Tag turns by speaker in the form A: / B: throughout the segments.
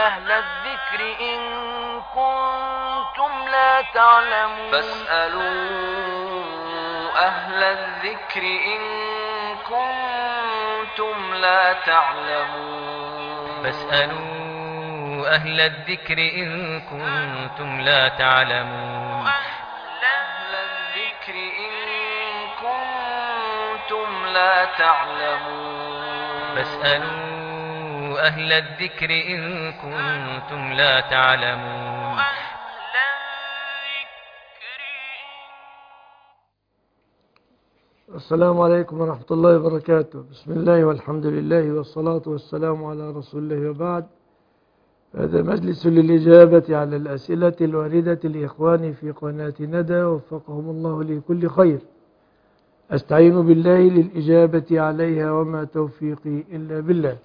A: أهل الذكر إن كنتم لا تعلمون فاسألوا أهل الذكر إن كنتم لا تعلمون
B: فاسألوا أهل الذكر إن كنتم لا تعلمون
A: أهل الذكر إن كنتم لا تعلمون
B: فاسألوا أهل الذكر إن كنتم لا تعلمون
C: السلام عليكم ورحمة الله وبركاته. بسم الله والحمد لله والصلاة والسلام على رسول الله وبعد. هذا مجلس للإجابة على الأسئلة الواردة لإخواني في قناة ندى وفقهم الله لكل خير. أستعين بالله للإجابة عليها وما توفيقي إلا بالله.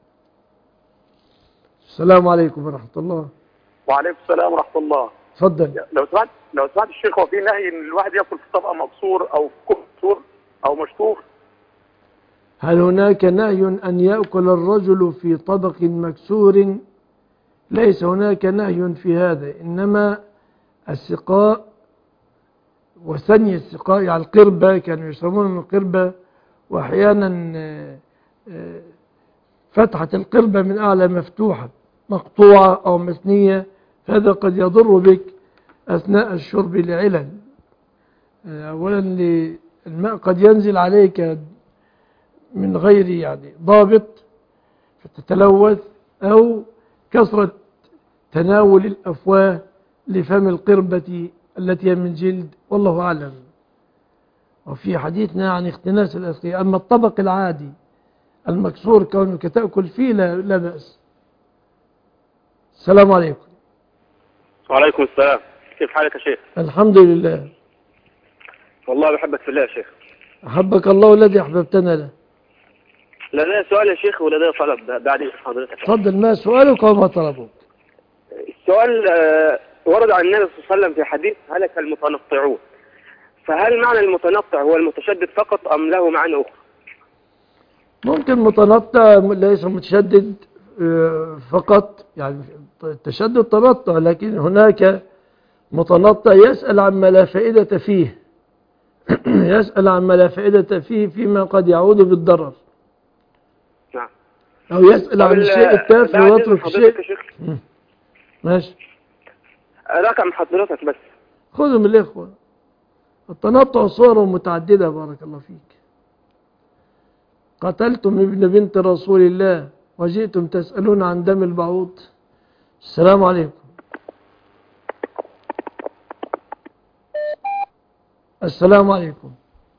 C: السلام عليكم ورحمة الله.
D: وعليكم السلام ورحمة الله.
C: تفضل.
D: لو سمعت الشيخ، هو في نهي ان الواحد ياكل في طبق مكسور او في مكسور او مشطوف؟
C: هل هناك نهي أن يأكل الرجل في طبق مكسور؟ ليس هناك نهي في هذا، إنما السقاء وثني السقاء على القربة، كانوا يشربون من القربة، وأحيانا فتحة القربة من أعلى مفتوحة مقطوعة أو مثنية، هذا قد يضر بك أثناء الشرب لعلل. أولا الماء قد ينزل عليك من غير ضابط فتتلوث، أو كثرة تناول الأفواه لفم القربة التي هي من جلد، والله أعلم. وفي حديثنا عن اختناس الأسقية. أما الطبق العادي المكسور كونك تأكل فيه لا بأس. السلام عليكم.
D: وعليكم السلام. كيف حالك يا شيخ؟
C: الحمد لله.
D: والله بحبك في الله يا شيخ.
C: أحبك الله الذي أحببتنا له.
D: لدي سؤال يا شيخ ولدي طلب بعد حضرتك.
C: تفضل، ما سؤالك وما طلبك؟
D: السؤال ورد عن النبي صلى الله عليه وسلم في حديث هلك المتنطعون، فهل معنى المتنطع هو المتشدد فقط أم له معنى أخرى؟
C: ممكن متنطع ليس متشدد فقط، التشدد تنطع، لكن هناك متنطع يسأل عما لا فائدة فيه يسأل عما لا فائدة فيه فيما قد يعود بالضرر.
D: نعم.
C: أو يسأل عن الشيء التافه ويترك الشيء. ماشي.
D: رقم حضرتك بس.
C: خذوا من الإخوة. التنطع صور متعددة بارك الله فيك. قتلتم ابن بنت رسول الله وجئتم تسألون عن دم البعوض. السلام عليكم. السلام عليكم.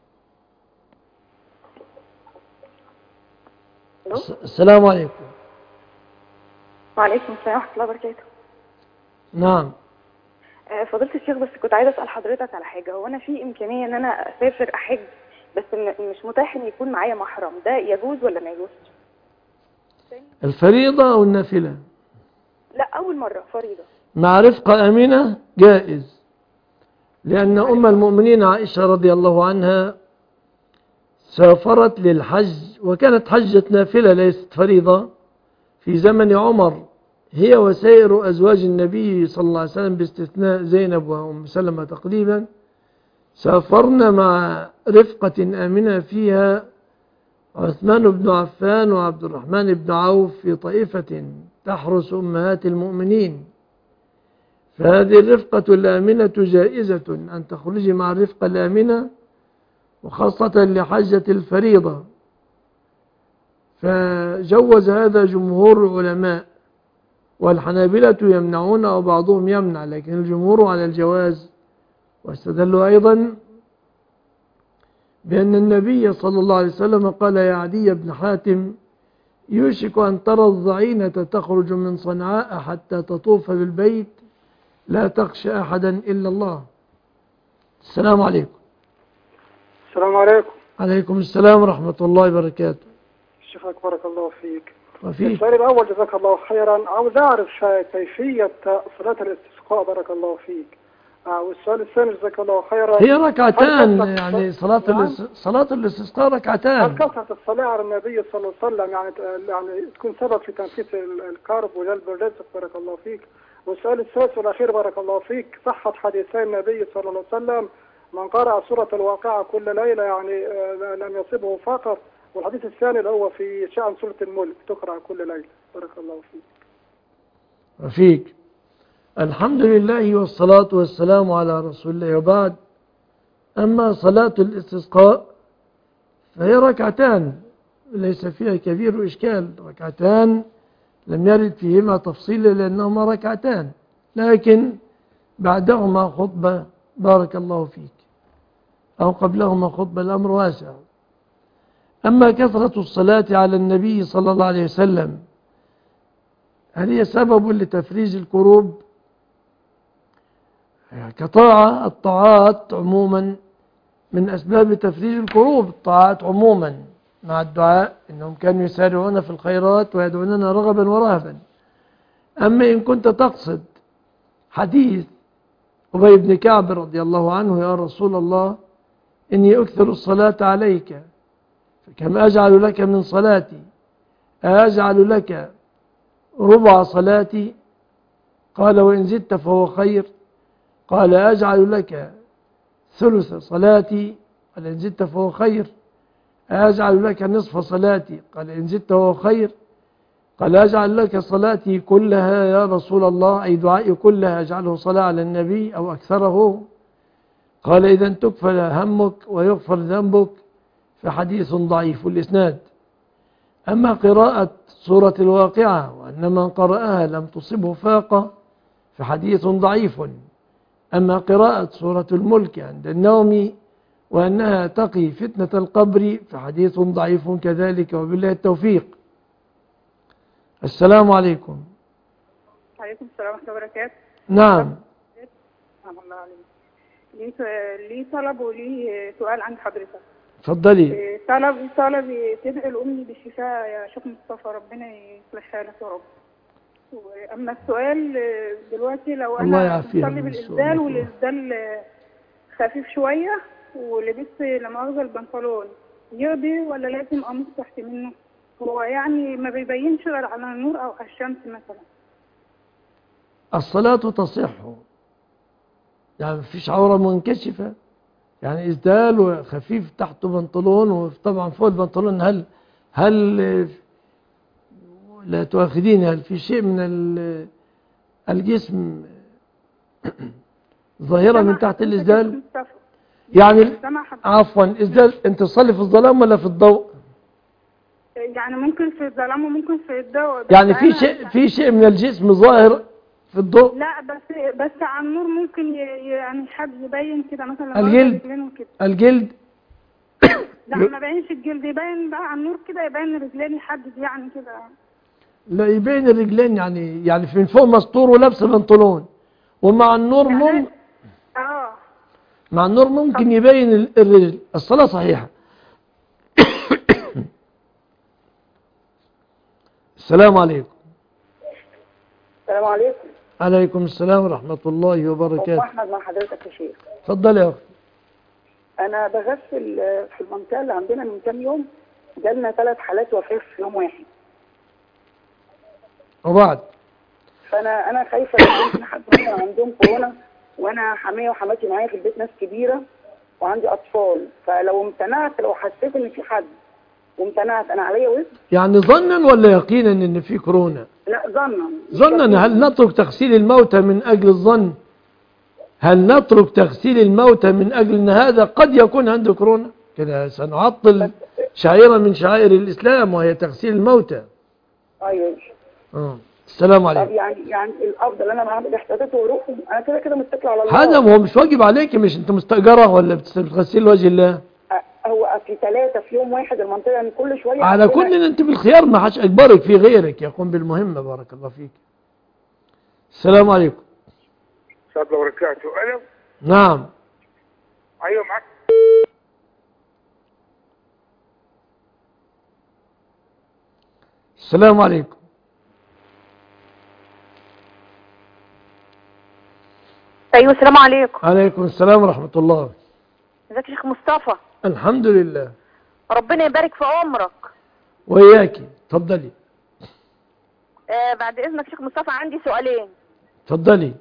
C: السلام عليكم.
E: وعليكم السلام ورحمة الله وبركاته.
C: نعم.
E: فضيلة الشيخ، بس كنت عايزة أسأل حضرتك على حاجة. هو أنا في إمكانية إن أنا أسافر أحج، بس مش متاح إن يكون معايا محرم، ده يجوز ولا ما يجوزش؟
C: الفريضة أو النافلة؟
E: لا، أول مرة فريضة.
C: مع رفقة أمينة جائز، لأن أم المؤمنين عائشة رضي الله عنها سافرت للحج، وكانت حجة نافلة ليست فريضة، في زمن عمر، هي وسائر أزواج النبي صلى الله عليه وسلم باستثناء زينب وأم سلمة تقريبا، سافرنا مع رفقة آمنة فيها عثمان بن عفان وعبد الرحمن بن عوف في طائفة تحرس أمهات المؤمنين. فهذه الرفقة الآمنة جائزة أن تخرجي مع الرفقة الآمنة، وخاصة لحجة الفريضة، فجوز هذا جمهور العلماء، والحنابلة يمنعون أو بعضهم يمنع، لكن الجمهور على الجواز. واستدلوا أيضا بأن النبي صلى الله عليه وسلم قال يا عدي بن حاتم يوشك أن ترى الضعينة تخرج من صنعاء حتى تطوف بالبيت لا تخشى أحدا إلا الله. السلام عليكم.
F: السلام عليكم.
C: عليكم السلام ورحمة الله وبركاته.
F: شيخك بارك الله فيك.
C: وفيك.
F: السؤال الأول جزاك الله خيرا، عاوز أعرف كيفية صلاة الاستسقاء بارك الله فيك. والسؤال الثاني جزاك الله خيرا.
C: هي ركعتان،
F: هل كثرة
C: يعني
F: نعم.
C: صلاة الاستسقاء
F: هل
C: ركعتان.
F: كثرة الصلاة على النبي صلى الله عليه وسلم يعني تكون سبب في تنفيذ الكرب وجلب الرزق؟ بارك الله فيك. والسؤال الثالث والأخير بارك الله فيك، صحة حديثي النبي صلى الله عليه وسلم من قرأ سورة الواقعة كل ليلة يعني لم يصبه فقر، والحديث الثاني اللي هو في شأن سورة الملك تقرأ كل ليلة. بارك الله فيك.
C: رفيق، الحمد لله والصلاة والسلام على رسول الله، وبعد. أما صلاة الاستسقاء فهي ركعتان ليس فيها كبير إشكال، ركعتان لم يرد فيهما تفصيل لأنهما ركعتان، لكن بعدهما خطبة بارك الله فيك، أو قبلهما خطبة، الأمر واسع. أما كثرة الصلاة على النبي صلى الله عليه وسلم هل هي سبب لتفريج الكروب؟ كطاعة، الطاعات عموما من أسباب تفريج الكروب، الطاعات عموما مع الدعاء، إنهم كانوا يسارعون في الخيرات ويدعوننا رغبا ورهبا. أما إن كنت تقصد حديث أبي بن كعب رضي الله عنه: يا رسول الله إني أكثر الصلاة عليك فكم أجعل لك من صلاتي؟ أجعل لك ربع صلاتي؟ قال: وإن زدت فهو خير. قال: أجعل لك ثلث صلاتي؟ قال: إن زدت فهو خير. أجعل لك نصف صلاتي؟ قال: إن زدت فهو خير. قال: أجعل لك صلاتي كلها يا رسول الله، أي دعائي كلها أجعله صلاة على النبي أو أكثره؟ قال: إذا تكفل همك ويغفر ذنبك. فحديث ضعيف الإسناد. أما قراءة سورة الواقعة وأن من قرأها لم تصبه فاقة فحديث ضعيف. أما قراءة سورة الملك عند النوم وأنها تقي فتنة القبر فحديث ضعيف كذلك، وبالله التوفيق. السلام عليكم.
E: وعليكم السلام ورحمة الله وبركاته.
C: نعم.
E: الله عليك. لي طلب ولي سؤال عند حضرتك.
C: اتفضلي.
E: طلب تدعي لأمي بالشفاء يا شيخ مصطفى، ربنا يصلح حالك يا رب. أما السؤال دلوقتي، لو أنا بصلي بالإسدال والإسدال خفيف شوية ولبست لا مؤاخذة البنطلون، يقضي ولا لازم أقمص تحت منه؟ هو يعني ما بيبينش غير على النور أو على الشمس مثلا.
C: الصلاة تصح، يعني مفيش عورة منكشفة، يعني إسدال وخفيف تحته بنطلون، وطبعا فوق البنطلون هل لا تؤاخذين، هل في شيء من الجسم ظاهرة من تحت الإسدال؟ يعني عفوا، إسدال أنت تصلي في الظلام ولا في الضوء؟
E: يعني ممكن في الظلام وممكن في الضوء.
C: يعني في شيء من الجسم ظاهر في الضوء؟
E: لا، بس على النور ممكن يعني حد يبين كده مثلا
C: الجلد
E: لا، ما بينش الجلد، يبين بقى على النور كده، يبين الرجلين يحدد يعني كده.
C: لا، يبين الرجلين، يعني من فوق مستور ولابس بنطلون، ومع النور
E: يعني
C: مع النور ممكن يبين الرجل. الصلاة صحيحة. السلام عليكم.
G: السلام عليكم.
C: عليكم السلام ورحمة الله وبركاته.
G: أحمد مع حضرتك يا شيخ.
C: اتفضل يا أخي.
G: أنا بغسل في المنطقة اللي عندنا من كام يوم، جالنا 3 حالات وفاة في يوم واحد.
C: وبعد؟
G: فأنا خايفة لو يمكن حد منهم عندهم كورونا، وأنا حماية وحماتي معايا في البيت ناس كبيرة وعندي أطفال، فلو امتنعت، لو حسيت إن في حد وامتنعت، أنا عليا وزن؟
C: يعني ظنا ولا يقينا إن في كورونا؟
G: لا،
C: ظنا. هل نترك تغسيل الموتى من أجل الظن؟ هل نترك تغسيل الموتى من أجل أن هذا قد يكون عنده كورونا؟ كده سنعطل شعيرة من شعائر الإسلام وهي تغسيل الموتى.
G: أيوه.
C: السلام عليكم.
G: طب يعني الأفضل أنا بعمل احتياطات وأروح، أنا كده متكل على الله.
C: هذا هو مش واجب عليك، مش أنت مستأجرة ولا بتغسل وجه الله؟
G: هو في 3 في يوم واحد، المنطقة يعني كل شوية.
C: على كل أنت بالخيار، ما حدش أجبرك، في غيرك يقوم بالمهمة. بارك الله فيك. السلام عليكم.
H: السلام عليكم وبركاته. ألو.
C: نعم.
H: أيوه معك.
C: السلام عليكم.
I: ايوه السلام عليكم.
C: عليكم السلام ورحمة الله.
I: ازيك يا شيخ مصطفى؟
C: الحمد لله.
I: ربنا يبارك في عمرك.
C: وإياكي، اتفضلي.
I: بعد اذنك شيخ مصطفى عندي سؤالين.
C: اتفضلي.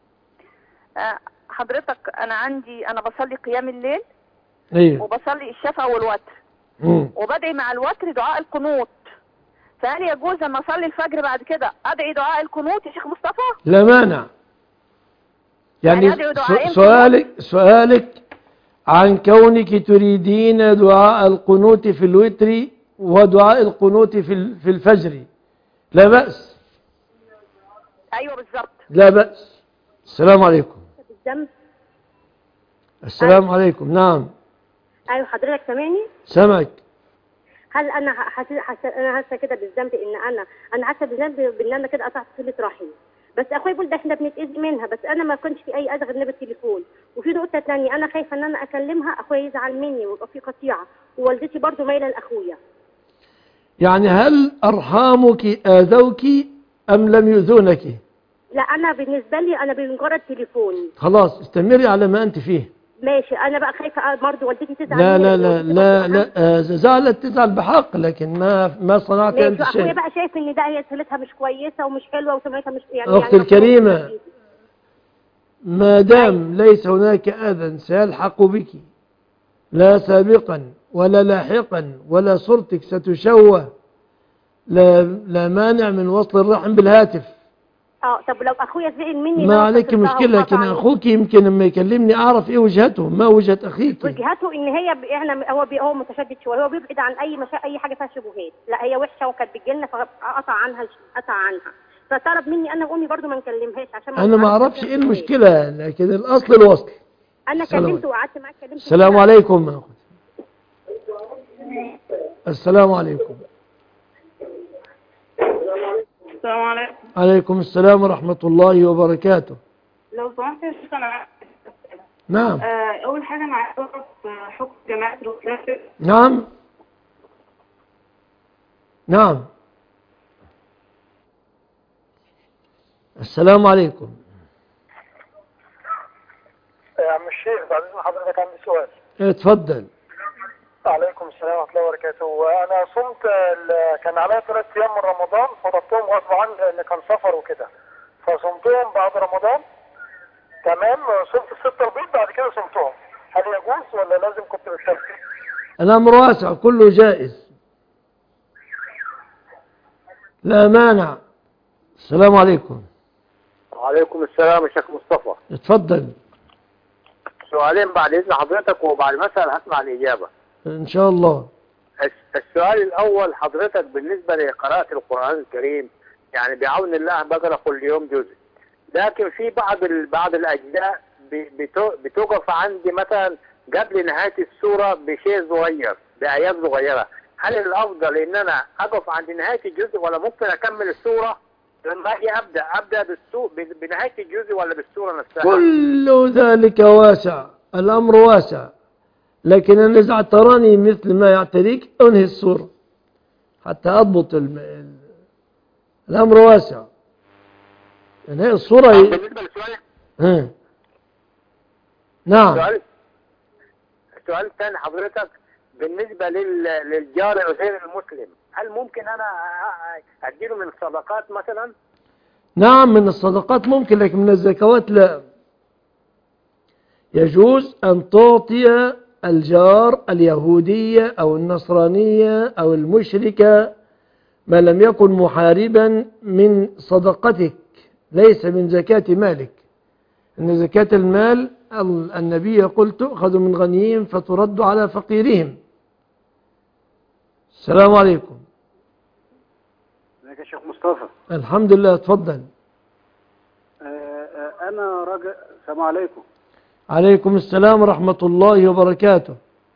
I: حضرتك انا بصلي قيام الليل.
C: ايوه.
I: وبصلي الشفع والوتر. وبدعي مع الوتر دعاء القنوت. فهل يجوز لما اصلي الفجر بعد كده ادعي دعاء القنوت يا شيخ مصطفى؟
C: لا مانع. يعني سؤالك عن كونك تريدين دعاء القنوت في الوتر ودعاء القنوت في الفجر، لا بأس.
I: ايوه بالظبط.
C: لا بأس. السلام عليكم.
J: بالذنب.
C: السلام عليكم. نعم.
J: ايوه حضرتك سامعني؟
C: سامعك.
J: هل انا حاسه كده بالذنب ان انا حاسه بالذنب بان انا كده قطعت صله رحم، بس اخويا بيقول ده احنا بنتاذي منها، بس انا ما كنتش في اي اذى غير بالتليفون. وفي نقطه ثانيه انا خايفه ان انا اكلمها اخويا يزعل مني ويبقى في قطيعه، ووالدتي برضو مايله لاخويا.
C: يعني هل ارحامك اذوك ام لم يؤذونك؟
J: لا انا بالنسبه لي انا بمجرد تليفون.
C: خلاص استمري على ما انت فيه.
J: ماشي. انا بقى خايفه برضه والدتي تزعل
C: لا
J: مني.
C: لا زعلت تزعل بحق، لكن ما صنعت انت شيء.
J: اخويا بقى شايف ان ده هي صلتها مش كويسه ومش حلوه وسمعتها مش
C: اختي الكريمه، ما دام ليس هناك اذى سيلحق بك لا سابقا ولا لاحقا ولا صورتك ستشوه، لا مانع من وصل الرحم بالهاتف.
J: طب لو اخويا زعل مني
C: ما عليك مشكله، لكن اخوك يمكن لما يكلمني اعرف ايه وجهته، ما وجهه اخيك.
J: وجهته ان هي هو متشدد شويه، هو بيبعد عن اي حاجه فيها شبهات. لا هي وحشه وكانت بتجيلنا فقطع عنها فطلب مني انا وامي برضو ما نكلمهاش عشان
C: انا ما اعرفش ايه المشكله، لكن الاصل الوصل.
J: انا كلمته وقعدت معاه
C: السلام عليكم. السلام عليكم.
K: السلام عليكم.
C: عليكم السلام ورحمة الله وبركاته.
K: لو سمحت يا شيخ أنا
C: نعم.
K: أول حاجة أنا عايز أعرف حكم جماعة الوكلاء.
C: نعم. نعم. السلام عليكم.
L: يا عم الشيخ بعد إذن حضرتك عندي سؤال.
C: اتفضل.
L: عليكم السلام ورحمة الله وبركاته. أنا صمت كان عليا 3 أيام من رمضان فضبطهم غصب عني لأن كان سفر وكده، فصمتهم بعد رمضان. تمام. صمت 6 البيض بعد كده صمتهم. هل يجوز ولا لازم كنت بالترتيب؟
C: الأمر واسع كله جائز، لا مانع. السلام عليكم.
M: وعليكم السلام يا شيخ مصطفى.
C: اتفضل.
M: سؤالين بعد إذن حضرتك وبعد المسألة هسمع الإجابة
C: إن شاء الله.
M: السؤال الأول حضرتك بالنسبة لقراءة القرآن الكريم، يعني بعون الله بقرأ كل يوم جزء، لكن في بعض الأجزاء بتوقف عندي مثلا قبل نهاية السورة بشيء صغير بآيات صغيرة. هل الأفضل إن أنا أقف عند نهاية الجزء ولا ممكن أكمل السورة لما أجي أبدأ بنهاية الجزء ولا بالسورة نفسها؟
C: كل ذلك واسع، الأمر واسع، لكن أنا إذا اعتراني مثل ما يعتريك أنهي السورة حتى أضبط الأمر واسع. يعني هي الصورة
M: بالنسبة للسؤال
C: نعم.
M: السؤال الثاني حضرتك بالنسبة للجار غير المسلم، هل ممكن أنا أديله من الصدقات مثلا؟
C: نعم من الصدقات ممكن، لكن من الزكوات لا. يجوز أن تعطي الجار اليهودية أو النصرانية أو المشركة ما لم يكن محاربا من صدقتك، ليس من زكاة مالك. إن زكاة المال النبي يقول تؤخذ من غنيهم فترد على فقيرهم. السلام عليكم.
N: ازيك يا شيخ مصطفى؟
C: الحمد لله. اتفضل.
N: أنا راجل. السلام عليكم.
C: عليكم السلام ورحمة الله وبركاته.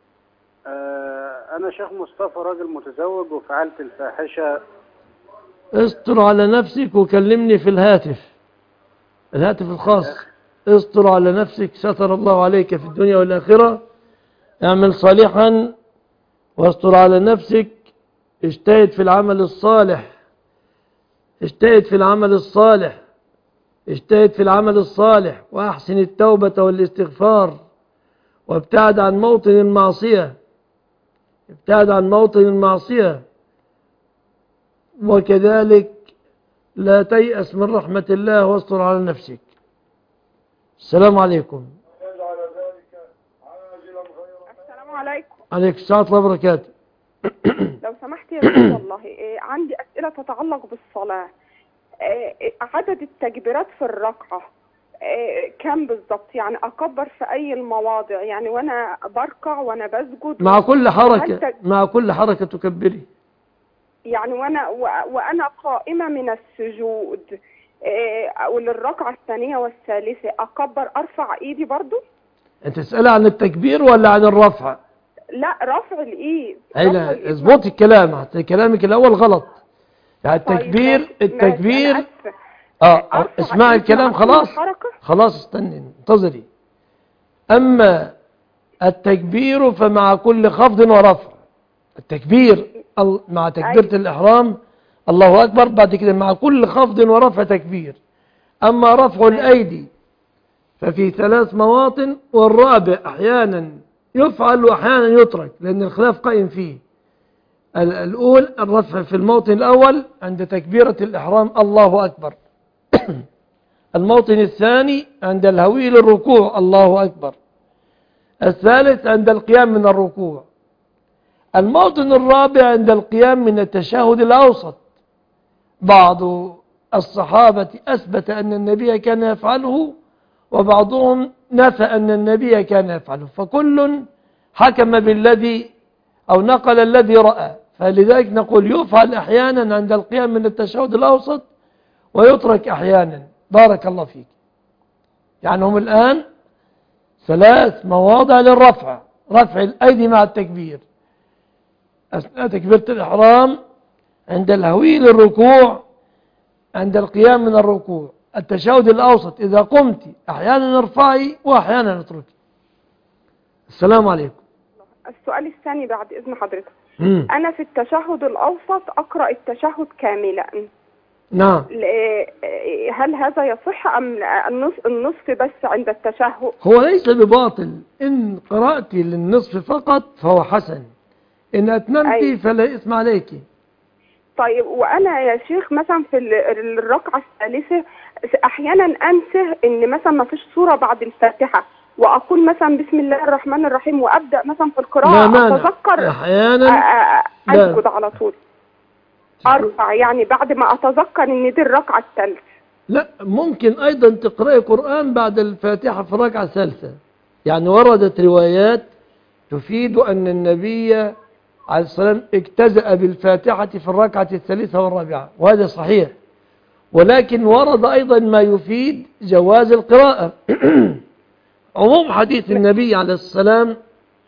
N: أنا شيخ مصطفى راجل متزوج وفعلت الفاحشة.
C: استر على نفسك وكلمني في الهاتف الخاص. استر على نفسك ستر الله عليك في الدنيا والآخرة. اعمل صالحا واستر على نفسك. اجتهد في العمل الصالح. اجتهد في العمل الصالح وأحسن التوبة والاستغفار، وابتعد عن موطن المعصية، ابتعد عن موطن المعصية. وكذلك لا تيأس من رحمة الله واصبر على نفسك. السلام عليكم.
O: السلام عليكم.
C: عليك السلام ورحمة الله وبركاته.
O: لو سمحت يا رسول الله، عندي أسئلة تتعلق بالصلاة. عدد التكبيرات في الركعة كم بالضبط؟ يعني أكبر في أي المواضع؟ يعني وأنا بركع وأنا بسجد
C: مع كل حركة مع كل حركة تكبري.
O: يعني وأنا قائمة من السجود وللركعة الثانية والثالثة أكبر أرفع إيدي برضو؟
C: أنت تسأل عن التكبير ولا عن الرفع؟
O: لا، رفع الإيد.
C: لا، اضبطي الكلام، حتى كلامك الأول غلط. يعني التكبير اسمعي الكلام. خلاص استني انتظري. أما التكبير فمع كل خفض ورفع. التكبير مع تكبيرة الإحرام الله أكبر، بعد كده مع كل خفض ورفع تكبير. أما رفع الأيدي ففي 3 مواطن، والرابع أحيانا يفعل وأحيانا يترك لأن الخلاف قائم فيه. الأول الرفع في الموطن الأول عند تكبيرة الإحرام الله أكبر. الموطن الثاني عند الهوي للركوع الله أكبر. الثالث عند القيام من الركوع. الموطن الرابع عند القيام من التشهد الأوسط. بعض الصحابة أثبت أن النبي كان يفعله، وبعضهم نفى أن النبي كان يفعله، فكل حكم بالذي أو نقل الذي رأى. فلذلك نقول يفعل أحيانا عند القيام من التشهد الأوسط ويترك أحيانا. بارك الله فيك. يعني هم الآن 3 مواضع للرفع: رفع الأيدي مع التكبير أثناء تكبيرة الإحرام، عند الهوي للركوع، عند القيام من الركوع. التشهد الأوسط إذا قمت أحيانا ارفعي وأحيانا اتركي. السلام عليكم.
O: السؤال الثاني بعد إذن حضرتك. أنا في التشهد الأوسط أقرأ التشهد كاملا.
C: نعم.
O: هل هذا يصح أم النصف بس عند التشهد؟
C: هو ليس بباطل. إن قرأت للنصف فقط فهو حسن، إن أتممت فلا إثم عليك.
O: طيب، وأنا يا شيخ مثلا في الركعة الثالثة أحيانا أنسى إن مثلا ما فيش سورة بعد الفاتحة، وأقول مثلا بسم الله الرحمن الرحيم وأبدأ مثلا في القراءة، أتذكر
C: أحيانا
O: أسجد على طول، أرفع يعني بعد ما أتذكر إن دي الركعة الثالثة.
C: لا، ممكن أيضا تقرأي قرآن بعد الفاتحة في الركعة الثالثة. يعني وردت روايات تفيد أن النبي عليه الصلاة والسلام اجتزأ بالفاتحة في الركعة الثالثة والرابعة، وهذا صحيح. ولكن ورد أيضا ما يفيد جواز القراءة. عموم حديث النبي عليه السلام: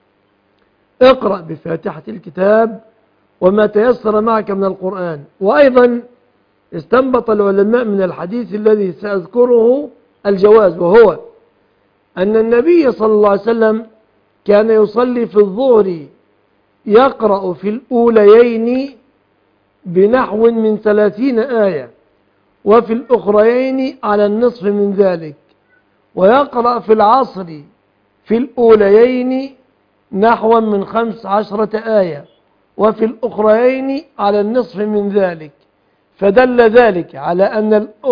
C: اقرأ بفاتحة الكتاب وما تيسر معك من القرآن. وأيضا استنبط العلماء من الحديث الذي سأذكره الجواز، وهو أن النبي صلى الله عليه وسلم كان يصلي في الظهر يقرأ في الأوليين بنحو من 30 آية، وفي الأخريين على النصف من ذلك، ويقرأ في العصر في الأوليين نحو من 15 آية، وفي الأخريين على النصف من ذلك. فدل ذلك على أن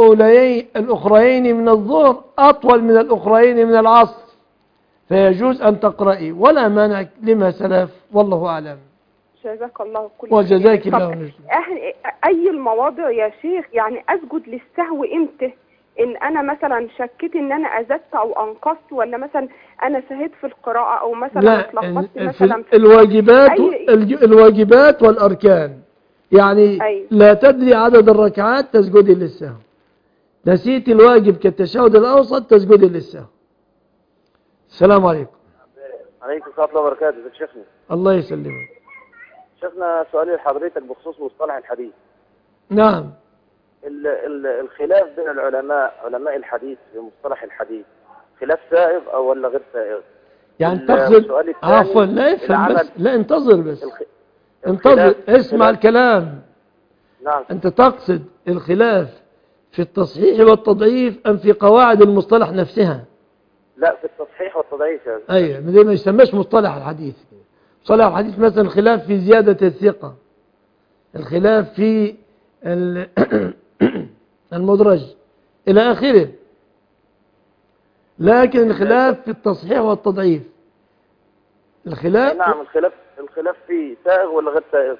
C: الأخريين من الظهر أطول من الأخريين من العصر، فيجوز أن تقرأي ولا مانع لما سلف، والله أعلم.
O: جزاك الله كل
C: خير. وجزاك الله خير.
O: أي المواضع يا شيخ يعني أسجد للسهو إمتى؟ إن أنا مثلا شكيت إن أنا أزدت أو أنقصت، ولا مثلا أنا سهيت في القراءة، أو مثلا اتلخبطت مثلا في
C: الواجبات والأركان. يعني لا تدري عدد الركعات تسجدي للسهو. نسيت الواجب كالتشهد الأوسط تسجدي للسهو. السلام عليكم.
P: عليكم السلام ورحمة الله وبركاته. ازيك شيخنا؟
C: الله يسلمك.
P: شيخنا، سؤالي لحضرتك بخصوص مصطلح الحديث.
C: نعم.
P: الخلاف بين العلماء، علماء الحديث، في مصطلح الحديث خلاف سائغ أو ولا غير سائغ؟
C: يعني تقصد عفوا لا افهم بس، لا انتظر بس انتظر اسمع الكلام.
P: نعم.
C: أنت تقصد الخلاف في التصحيح والتضعيف أم في قواعد المصطلح نفسها؟
P: لا، في التصحيح والتضعيف يا أستاذ.
C: أيوة، ما يسمىش مصطلح الحديث. مصطلح الحديث مثلا الخلاف في زيادة الثقة، الخلاف في المدرج إلى آخره، لكن الخلاف في التصحيح والتضعيف. الخلاف
P: نعم، الخلاف فيه سائغ ولا غير سائغ؟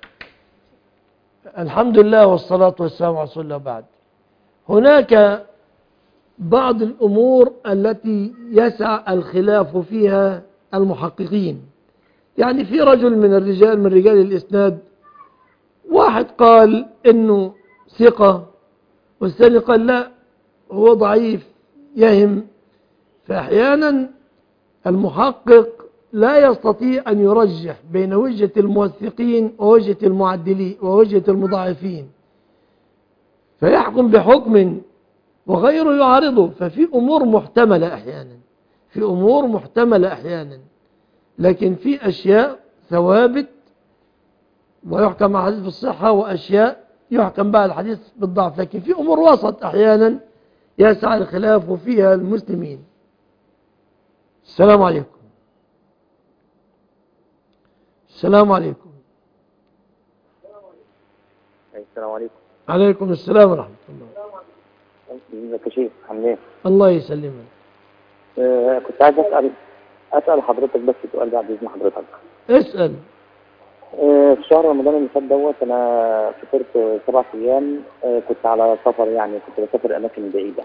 C: الحمد لله والصلاة والسلام على رسول الله. بعد هناك بعض الأمور التي يسع الخلاف فيها المحققين. يعني في رجل من الرجال من رجال الإسناد، واحد قال إنه ثقة والثاني قال لا هو ضعيف يهم. فأحيانا المحقق لا يستطيع أن يرجح بين وجهة الموثقين ووجهة المعدلين ووجهة المضاعفين، فيحكم بحكم وغيره يعارضه. ففي أمور محتملة أحيانا، في أمور محتملة أحيانا، لكن في أشياء ثوابت ويحكم على الحديث بالصحة، وأشياء يحكم بها الحديث بالضعف. لكن في أمور وسط أحيانا يسعى الخلاف فيها المسلمين. السلام عليكم. السلام عليكم.
P: السلام عليكم.
C: عليكم السلام ورحمة الله.
P: ازيك يا شيخ، عامل ايه؟
C: الله يسلمك.
P: كنت عايز اسال حضرتك بس سؤال بعد اذن حضرتك.
C: اسال.
P: في شهر رمضان اللي فات دوت انا سافرت 7 ايام، كنت على سفر، يعني كنت بسافر اماكن بعيده،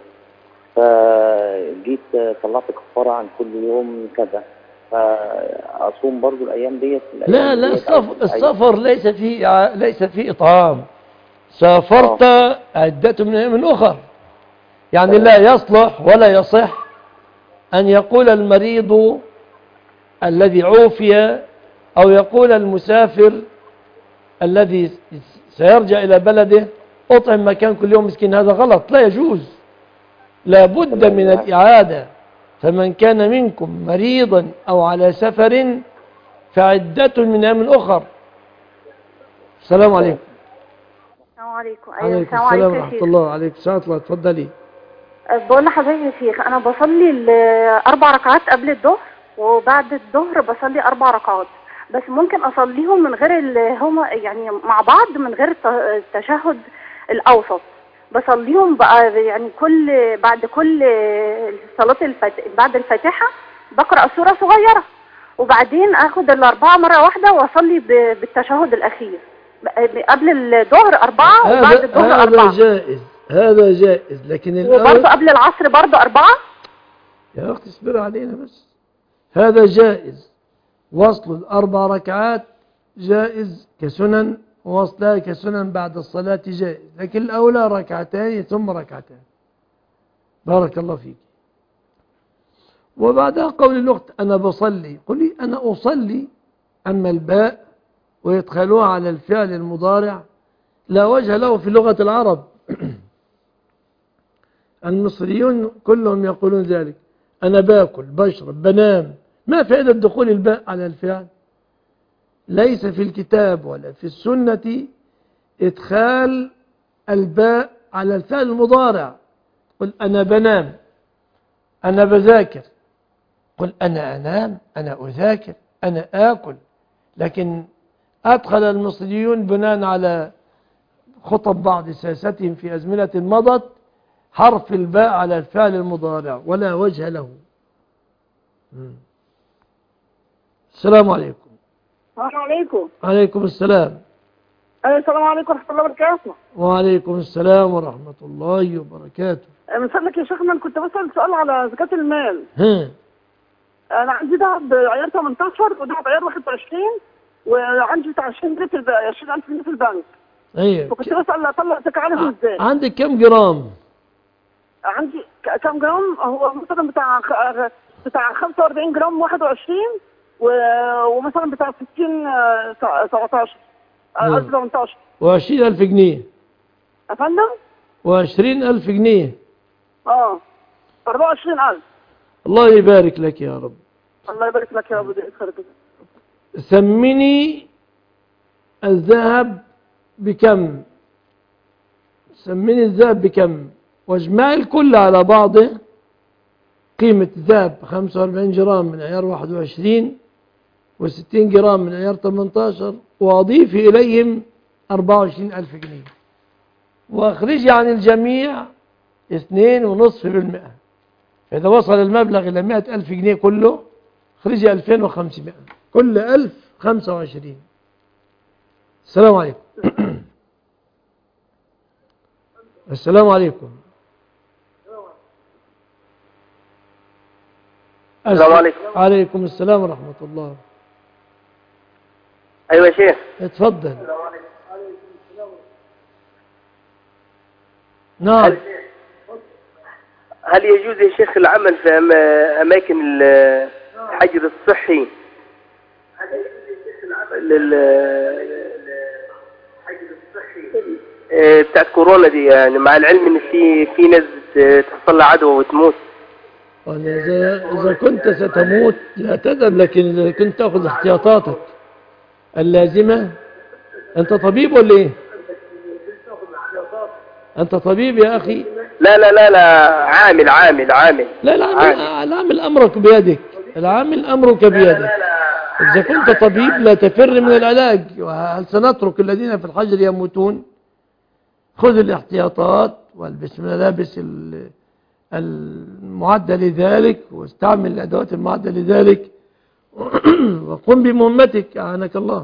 P: فجيت طلعت كفاره عن كل يوم كذا، فاصوم برضو الايام ديت؟
C: لا لا، السفر ليس فيه اطعام. سافرت عدة من اخر، يعني لا يصلح ولا يصح ان يقول المريض الذي عوفي او يقول المسافر الذي سيرجع الى بلده اطعم مكان كل يوم مسكين. هذا غلط، لا يجوز، لا بد من الإعادة. فمن كان منكم مريضا أو على سفر فعدة من أيام أخر. السلام عليكم.
Q: السلام عليكم.
C: عليكم السلام ورحمة الله. عليكم السلام ورحمة الله. اتفضلي.
Q: بقول لحضرتك يا شيخ، أنا بصلي 4 ركعات قبل الظهر، وبعد الظهر بصلي 4 ركعات، بس ممكن أصليهم من غير هما يعني مع بعض من غير التشهد الأوسط. بصليهم بقى يعني بعد كل صلاة بعد الفاتحة بقرأ سورة صغيرة، وبعدين اخد ال4 مرة واحدة واصلي بالتشهد الأخير قبل الظهر 4 وبعد الظهر 4.
C: هذا جائز، هذا جائز، لكن
Q: وبرضه قبل العصر برضه 4.
C: يا أختي اصبر علينا بس. هذا جائز، وصل 4 ركعات جائز كسنن، ووصلها كسنن بعد الصلاة جائز، لكن الأولى 2 ثم 2. بارك الله فيك. وبعدها قول الأخت أنا بصلي، قولي أنا أصلي. أما الباء ويدخلوها على الفعل المضارع لا وجه له في لغة العرب. المصريون كلهم يقولون ذلك، أنا باكل بشرب بنام. ما فائدة دخول الباء على الفعل؟ ليس في الكتاب ولا في السنة إدخال الباء على الفعل المضارع. قل أنا بنام، أنا بذاكر، قل أنا أنام، أنا أذاكر، أنا آكل. لكن أدخل المصريون بناء على خطب بعض سياستهم في أزمنة مضت حرف الباء على الفعل المضارع ولا وجه له. السلام عليكم.
R: السلام عليكم.
C: عليكم السلام.
R: السلام عليكم ورحمة الله وبركاته.
C: وعليكم السلام ورحمة الله وبركاته.
R: من فضلك يا شيخنا كنت بسأل سؤال على زكاة المال. أنا عندي دهب عيار 18 ودهب عيار 21 وعندي بتاع 20,000 جنيه في البنك.
C: ايوه.
R: فكنت بسأل أطلع زكاة عنهم ازاي؟
C: عندك كم جرام؟
R: عندي كم جرام؟ هو مثلا بتاع 45 جرام 21 ومثلا بتاع 60 17 18
C: و20,000 جنيه.
R: يا فندم؟
C: و20,000 جنيه.
R: 24,000.
C: الله يبارك لك يا رب.
R: الله يبارك لك يا رب.
C: ثمني الذهب بكم؟ سميني الذهب بكم واجمع الكل على بعضه. قيمة الذهب 45 جرام من عيار 21 و60 جرام من عيار 18 وأضيف إليهم 24,000 جنيه وأخرجي عن الجميع 2.5%. إذا وصل المبلغ إلى 100,000 جنيه كله اخرجي 2500، كل 1000 25. السلام عليكم. السلام عليكم.
S: السلام عليكم.
C: عليكم السلام ورحمة الله.
S: أيوة يا شيخ.
C: اتفضل. نعم.
S: هل يجوز يا شيخ العمل في أماكن الحجر الصحي بتاعت كورونا دي، يعني مع العلم ان في ناس تحصل لها عدوى وتموت؟
C: إذا كنت ستموت لا تذهب، لكن إذا كنت تأخذ احتياطاتك اللازمة. أنت طبيب ولا إيه؟ أنت طبيب يا أخي؟
S: لا لا لا لا، عامل.
C: لا العامل أمرك بيدك، العامل أمرك بيدك. إذا كنت طبيب لا تفر من العلاج. وهل سنترك الذين في الحجر يموتون؟ خذ الاحتياطات والبس ملابس المعدة لذلك واستعمل الأدوات المعدة لذلك وقم بمهمتك أعانك الله.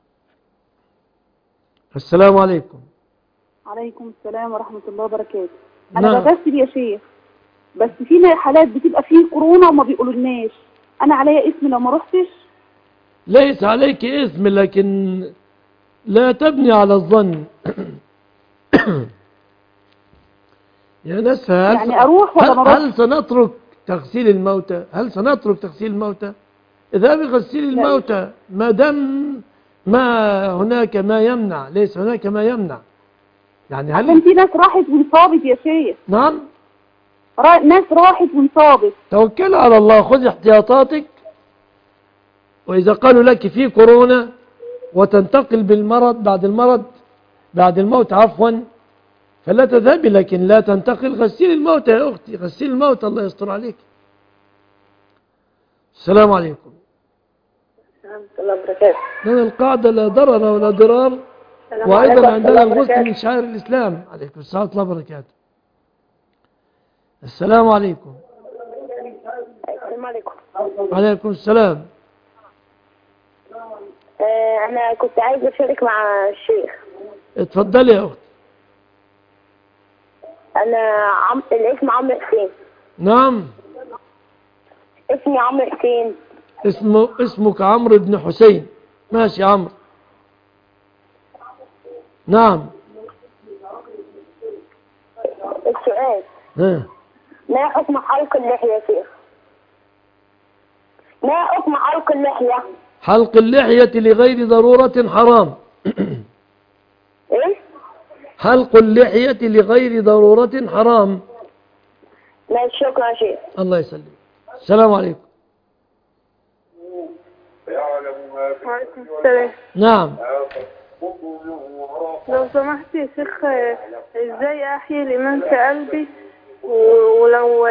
C: السلام عليكم.
Q: عليكم السلام ورحمة الله وبركاته. أنا بغسل يا شيخ، بس في حالات بتبقى فيه كورونا وما بيقولولناش، أنا عليا اسم لو ما رحتش؟
C: ليس عليك اسم، لكن لا تبني على الظن. يا ناس
Q: يعني أروح ولا ما أروح؟
C: هل سنترك تغسيل الموتى؟ إذا بغسيل الموتى ما دام ما هناك ما يمنع، ليس هناك ما يمنع. يعني هل
Q: في ناس راحت وانصابت يا شيخ؟
C: نعم،
Q: ناس راحت وانصابت.
C: توكل على الله، خذ احتياطاتك، وإذا قالوا لك في كورونا وتنتقل بالمرض بعد الموت عفوا، فلا تذهبي، لكن لا تنتقل. غسيل الموتى يا أختي، غسيل الموتى، الله يستر عليك. السلام عليكم.
K: ورحمة الله وبركاته.
C: من القاعدة لا ضرر ولا ضرار، وأيضا عندنا الغسل من شعائر الإسلام. عليكم السلام ورحمة الله وبركاته. السلام عليكم.
K: السلام عليكم.
C: عليكم السلام.
K: أنا كنت عايزة أشارك مع الشيخ.
C: اتفضلي يا أختي.
K: أنا الاسم عمرو حسين.
C: نعم.
K: اسمي عمرو حسين.
C: اسمك عمرو بن حسين. ماشي عمرو. نعم.
K: السؤال. ما حكم حلق اللحية يا شيخ؟ ما حكم حلق اللحية؟
C: حلق اللحية لغير ضرورة حرام.
K: ايه؟
C: حلق اللحية لغير ضرورة حرام.
K: ماشي، شكرا يا شيخ.
C: الله يسلمك. السلام عليكم.
E: وعليكم السلام.
C: نعم.
E: لو سمحت يا شيخ، ازاي احيي الايمان في قلبي؟ ولو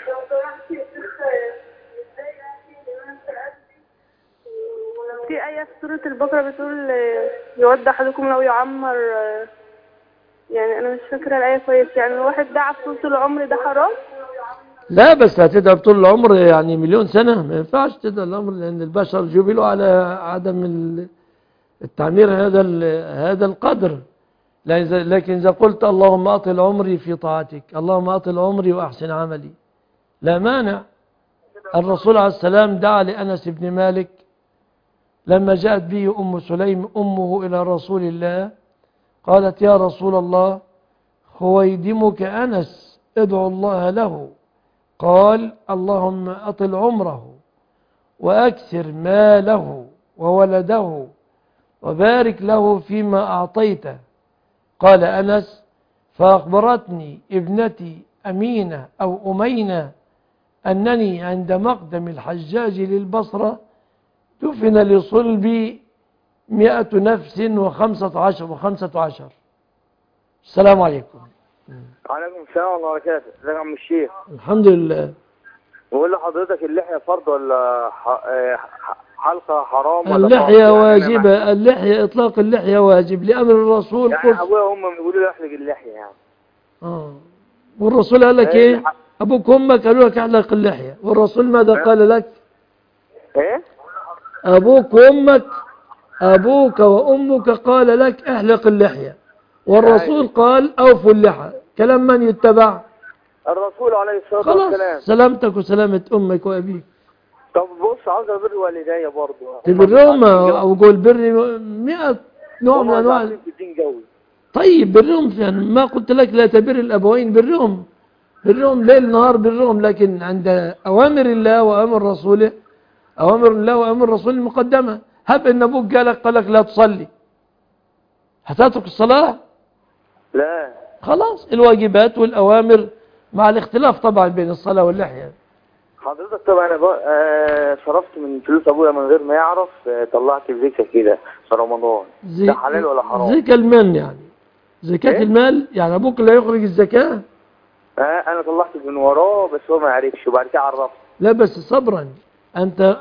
E: في آية في سورة البقرة بتقول يود أحدكم لو يعمر، يعني أنا مش فاكرة الآية كويس. يعني الواحد دعا في طول العمر ده حرام؟
C: لا، بس هتدعي طول العمر يعني 1,000,000 سنة، ما ينفعش تدعي العمر، لأن البشر جبلوا على عدم التعمير هذا القدر. لكن إذا قلت اللهم أطل عمري في طاعتك، اللهم أطل عمري وأحسن عملي، لا مانع. الرسول عليه السلام دعا لأنس بن مالك لما جاءت به أم سليم أمه إلى رسول الله، قالت يا رسول الله خويدمك أنس ادعو الله له. قال اللهم أطل عمره وأكثر ماله وولده وبارك له فيما أعطيته. قال أنس فأخبرتني ابنتي أمينة أو أمينة أنني عند مقدم الحجاج للبصرة دفن لصلبي 100 نفس و15. السلام عليكم.
M: وعليكم السلام ورحمة الله وبركاته. ازيك يا عم الشيخ؟
C: الحمد لله.
M: بقول لحضرتك اللحية فرض ولا حلقة حرام ولا
C: اللحية واجبة. اللحية إطلاق اللحية واجب لأمر الرسول.
M: يعني أبويا وأمي بيقولوا لي أحلق اللحية يعني.
C: والرسول قال لك إيه؟ أبوك وأمك قالوا لك احلق اللحية، والرسول ماذا قال لك؟
M: إيه؟
C: أبوك وأمك قال لك احلق اللحية، والرسول قال أوفوا اللحى. كلام من يتبع؟
M: الرسول عليه الصلاة والسلام.
C: خلاص سلامتك وسلامة أمك وأبيك.
M: طب بص، عاوز أبر والدي برضه.
C: تبرهم أو قول بري 100 نوع من أنواع. طيب برهم، يعني ما قلت لك لا تبر الأبوين، برهم ليل نهار برهم، لكن عند أوامر الله وأمر رسوله، أوامر الله وأمر رسوله مقدمة. هب إن أبوك قال لك لا تصلي، هتترك الصلاة؟
M: لا.
C: خلاص الواجبات والأوامر مع الاختلاف طبعا بين الصلاة واللحية.
M: حضرتك طبعا أنا صرفت من فلوس أبويا من غير ما يعرف، طلعت زكاة كده في رمضان. ده حلال ولا حرام؟
C: زكاة المال يعني زكاة المال يعني أبوك لا يخرج الزكاة؟
M: أنا طلعت من وراه بس هو ما عرفش وبعد كده عرفت.
C: لا بس صبرا، أنت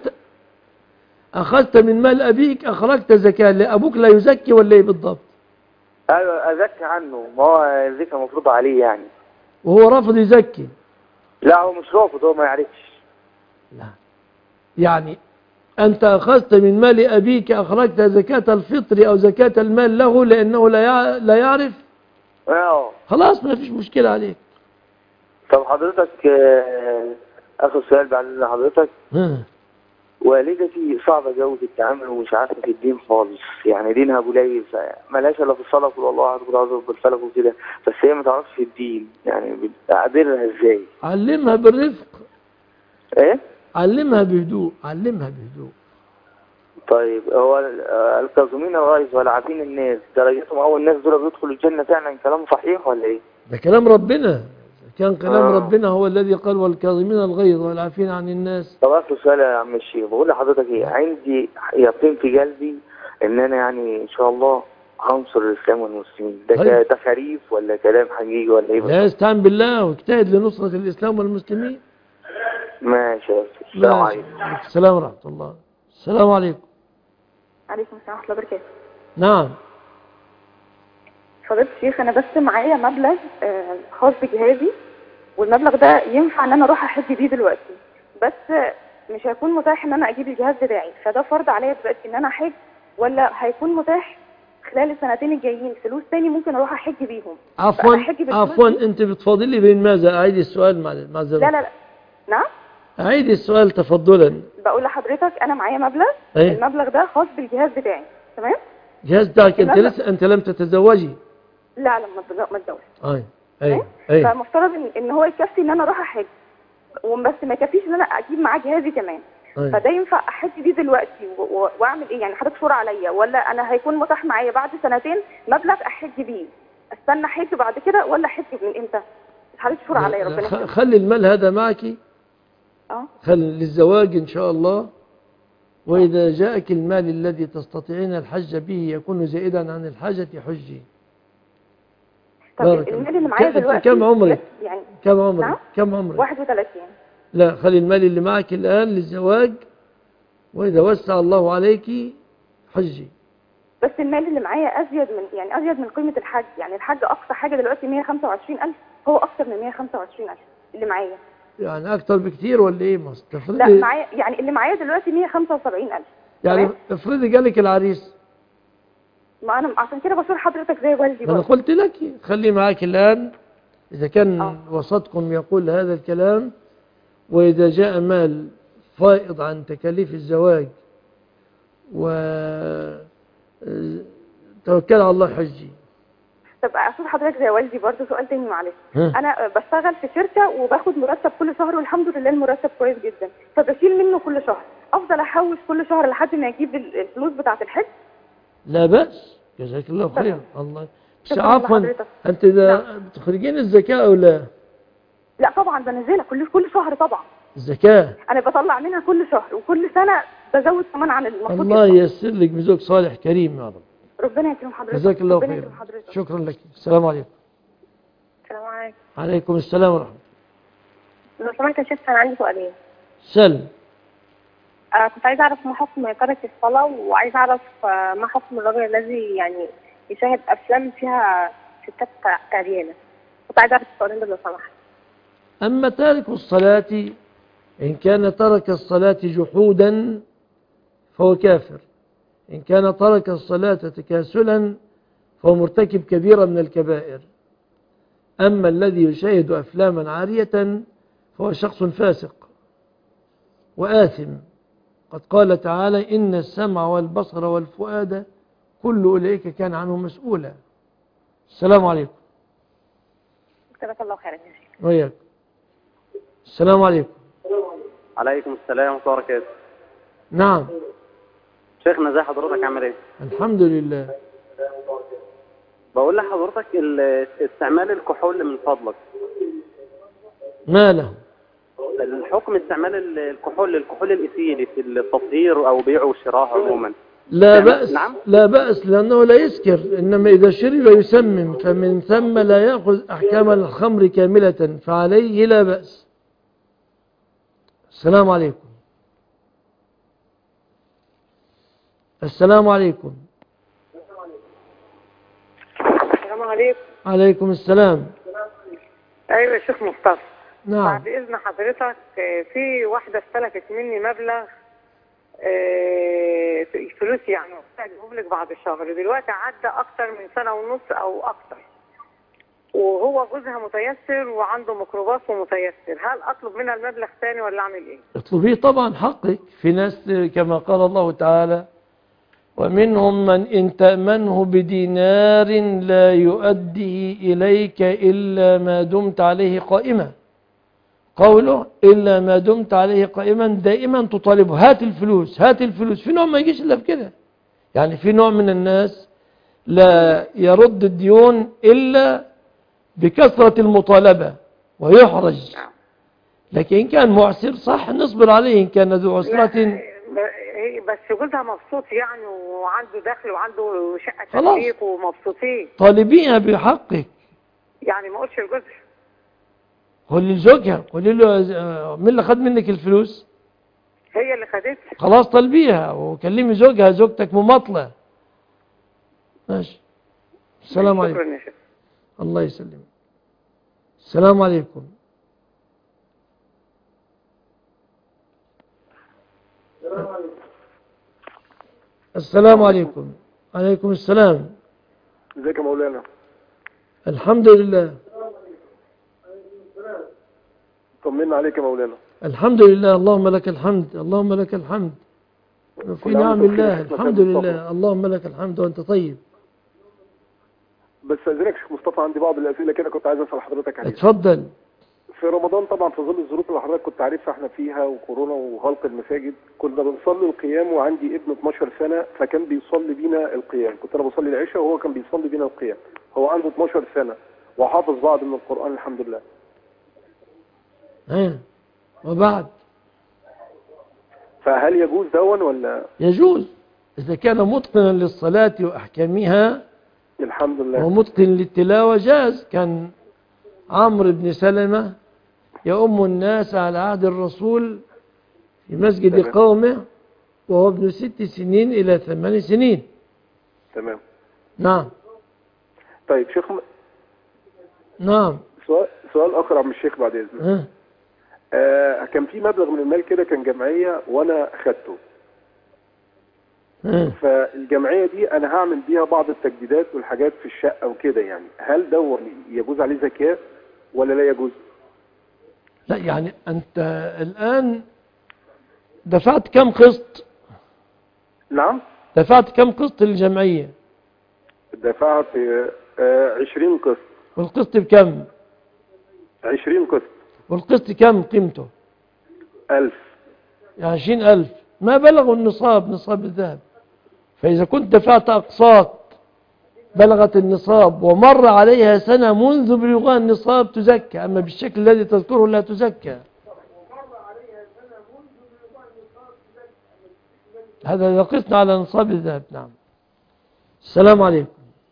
C: أخذت من مال أبيك، أخرجت زكاة. لأبوك لا يزكي ولا إيه بالضبط؟
M: أيوة أزكي عنه، ما هو الزكاة مفروضة عليه يعني.
C: وهو رافض يزكي؟
M: لا هو مش رافض، هو ما يعرفش.
C: لا يعني أنت أخذت من مال أبيك، أخرجت زكاة الفطر أو زكاة المال له لأنه لا يعرف. خلاص ما فيش مشكلة عليك.
M: طب حضرتك آخر سؤال بعد حضرتك. والدتي صعبة جو في التعامل ومش عارفة في الدين خالص، يعني دينها قليل، مالهاش الا في الصلاة قل والله احد قل اعوذ بالفلق وكده، بس هي ما تعرفش في الدين، يعني اعدلها ازاي؟
C: علمها بالرفق.
M: ايه؟
C: علمها بهدوء، علمها بهدوء.
M: طيب هو الكاظمين الغيظ والعافين الناس درجتهم اول الناس دول بيدخلوا الجنة فعلا، كلام صحيح ولا ايه؟
C: ده كلام ربنا، كان كلام ربنا هو الذي قال والكاظمين الغيظ والعافين عن الناس.
M: طب اخر سؤال يا عم الشيخ، بقول لحضرتك ايه، عندي يقين في قلبي ان انا يعني ان شاء الله هنصر الاسلام والمسلمين. ده خريف ولا كلام حقيقي ولا ايه؟
C: لا استعن بالله واجتهد لنصرة الاسلام والمسلمين.
M: ماشي يا استاذ. السلام عليكم.
C: السلام ورحمة الله. السلام عليكم.
Q: عليكم السلام ورحمة الله وبركاته.
C: نعم.
Q: فضيلة الشيخ أنا بس معايا مبلغ خاص بجهازي، والمبلغ ده ينفع إن أنا أروح أحج بيه دلوقتي، بس مش هيكون متاح إن أنا أجيب الجهاز بتاعي، فده فرض عليا دلوقتي إن أنا أحج، ولا هيكون متاح خلال السنتين الجايين فلوس تاني ممكن أروح أحج بيهم؟
C: عفوا أنت بتفاضلي بين ماذا؟ أعيد السؤال مع
Q: لا نعم؟
C: أعيد السؤال تفضلا.
Q: بقول لحضرتك أنا معايا مبلغ، المبلغ ده خاص بالجهاز بتاعي، تمام؟
C: الجهاز بتاعك أنت لم تتزوجي؟
Q: لا ما اتجوزش.
C: أي.
Q: فمفترض ان هو يكفي ان انا اروح احج، وبس ما يكفيش ان انا اجيب معاه جهازي كمان. فده ينفع احج بيه دلوقتي واعمل ايه يعني؟ حضرتك شور عليا، ولا انا هيكون متاح معايا بعد سنتين مبلغ احج بيه؟ استنى احج بعد كده ولا احج من امتى؟ حضرتك شور عليا ربنا يخليك.
C: خلي المال هذا معك. خلي للزواج ان شاء الله، واذا جاءك المال الذي تستطيعين الحج به يكون زائدا عن الحاجة حجي.
Q: طب المال اللي معايا دلوقتي
C: كم عمرك؟
Q: يعني
C: كم عمرك؟ كم عمرك؟
Q: 31.
C: لا خلي المال اللي معك الآن للزواج، وإذا وسع الله عليك حجي.
Q: بس المال اللي معايا أزيد من قيمة الحج، يعني الحج أقصى حاجة دلوقتي 125,000، هو أكثر من 125,000 اللي معايا.
C: يعني أكثر بكثير ولا إيه؟
Q: لا معايا يعني اللي معايا دلوقتي 175,000.
C: يعني افرضي جالك العريس.
Q: ما أنا عشان كده بصير حضرتك زي والدي برضه.
C: أنا قلت لك خلي معاك الآن، إذا كان وسطكم يقول هذا الكلام، وإذا جاء مال فائض عن تكاليف الزواج وتوكل على الله حجي.
Q: طب أقصد حضرتك زي والدي برضه. سؤال تاني معلش، أنا بشتغل في شركة وباخد مرتب كل شهر، والحمد لله المرتب كويس جدا، فبشيل منه كل شهر، أفضل أحوش كل شهر لحد ما أجيب الفلوس بتاعة الحج؟
C: لا بأس، جزاك الله خير. الله. بس عفوا أنت إذا بتخرجين الزكاة أو لا؟
Q: لا طبعا بنزلها كل شهر طبعا.
C: الزكاة
Q: أنا بطلع منها كل شهر، وكل سنة بزود كمان عن المفروض.
C: الله ييسر لك بزوج صالح كريم يا رب.
K: ربنا يكرم حضرتك.
C: جزاك الله خير. شكرا لك. السلام عليكم.
K: السلام عليكم.
C: عليكم السلام ورحمة
K: الله. لو سمحت يا شيخ انا عندي سؤالين.
C: سلم.
K: كنت عايزه اعرف ما حكم ترك الصلاه، وعايزه اعرف ما حكم الرجل الذي يعني يشاهد افلام فيها ستات عريانه. كنت عايزه اعرف السؤالين دول لو سمحت.
C: أما تارك الصلاة إن كان ترك الصلاة جحودا فهو كافر، إن كان ترك الصلاة تكاسلا فهو مرتكب كبيرة من الكبائر. أما الذي يشاهد أفلاما عارية فهو شخص فاسق وآثم. قد قال تعالى إن السمع والبصر والفؤاد كل أولئك كان عنه مسؤولا. السلام عليكم.
K: جزاك الله خيرا يا شيخ.
C: وياك. السلام عليكم.
N: عليكم السلام ورحمة الله وبركاته.
C: نعم.
N: شيخنا ازي حضرتك عامل ايه؟
C: الحمد لله.
N: بقول لحضرتك استعمال الكحول من فضلك.
C: ما له؟
N: الحكم استعمال الكحول الإيثيلي في التطهير أو بيعه وشراءه عموما.
C: لا بأس.
N: نعم؟
C: لا بأس لأنه لا يسكر، إنما إذا شرب يسمم، فمن ثم لا يأخذ أحكام الخمر كاملة، فعليه لا بأس. السلام عليكم. السلام عليكم.
T: السلام عليكم.
C: عليكم السلام.
T: ايوه يا شيخ مصطفى.
C: نعم.
T: بعد اذن حضرتك، في واحده استلفت مني مبلغ فلوس، يعني هجيبهم لك بعد شهر. دلوقتي عدى اكتر من سنه ونص او اكتر، وهو جوزها متيسر وعنده ميكروباص ومتيسر. هل اطلب منها المبلغ ثاني ولا اعمل ايه؟
C: اطلبيه طبعا، حقك. في ناس كما قال الله تعالى ومنهم من إن تأمنه بدينار لا يؤديه إليك إلا ما دمت عليه قائما. قوله إلا ما دمت عليه قائما، دائما تطالبه هات الفلوس هات الفلوس. في نوع ما يجيش إلا بكده، يعني في نوع من الناس لا يرد الديون إلا بكثرة المطالبة ويحرج. لكن إن كان معسر صح نصبر عليه، إن كان ذو عسرة.
T: بس جوزها مبسوط يعني، وعنده دخل وعنده شقة
C: خلاص
T: تمليك ومبسوطين.
C: طالبيها بحقك.
T: يعني ما قلتش لجوزها.
C: قولي لزوجها، قولي له مين اللي خد منك الفلوس؟
T: هي اللي خدتها.
C: خلاص طالبيها وكلمي زوجها، زوجتك مماطلة. ماشي. السلام عليكم.
T: شكرا يا شيخ.
C: الله يسلم. السلام عليكم. السلام عليكم. عليكم السلام.
U: ازيك يا مولانا؟
C: الحمد لله.
U: طمنا عليك يا مولانا.
C: الحمد لله، اللهم لك الحمد، اللهم لك الحمد. في نعم الله، الحمد لله، اللهم لك الحمد وانت طيب.
U: بس أذنك شيخ مصطفى، عندي بعض الأسئلة كده كنت عايز أسأل حضرتك عليها.
C: اتفضل.
U: في رمضان طبعا في ظل الظروف اللي حضرتك كنت عارفها احنا فيها وكورونا وغلق المساجد، كنا بنصلي القيام، وعندي ابن 12 سنة فكان بيصلي بينا القيام. كنت أنا بصلي العشاء وهو كان بيصلي بينا القيام. هو عنده 12 سنة وحافظ بعض من القرآن الحمد لله.
C: وبعد
U: فهل يجوز دون ولا؟
C: يجوز إذا كان متقنا للصلاة وأحكامها
U: الحمد لله،
C: ومتقن للتلاوة جاز. كان عمرو بن سلمة يؤم الناس على عهد الرسول في مسجد قومه وهو ابن 6 سنين إلى 8 سنين.
U: تمام.
C: نعم.
U: طيب شيخ
C: نعم.
U: سؤال آخر عم الشيخ بعد إذنك. كان في مبلغ من المال كده كان جمعية وأنا خدته. فالجمعية دي أنا هعمل بيها بعض التجديدات والحاجات في الشقة وكده، يعني هل ده يجوز عليه زكاة ولا لا يجوز؟
C: لا يعني أنت الآن دفعت كم قسط؟
U: نعم.
C: دفعت كم قسط للجمعية؟
U: دفعت 20 قسط.
C: والقسط بكم؟
U: 20 قسط.
C: والقسط كم قيمته؟
U: 1000.
C: يعني 20,000 ما بلغوا النصاب، نصاب الذهب. فإذا كنت دفعت أقساط بلغت النصاب ومر عليها سنة منذ بلوغها النصاب تزكى، أما بالشكل الذي تذكره لا تزكى. هذا إذا قسنا على نصاب الذهب. نعم. السلام عليكم.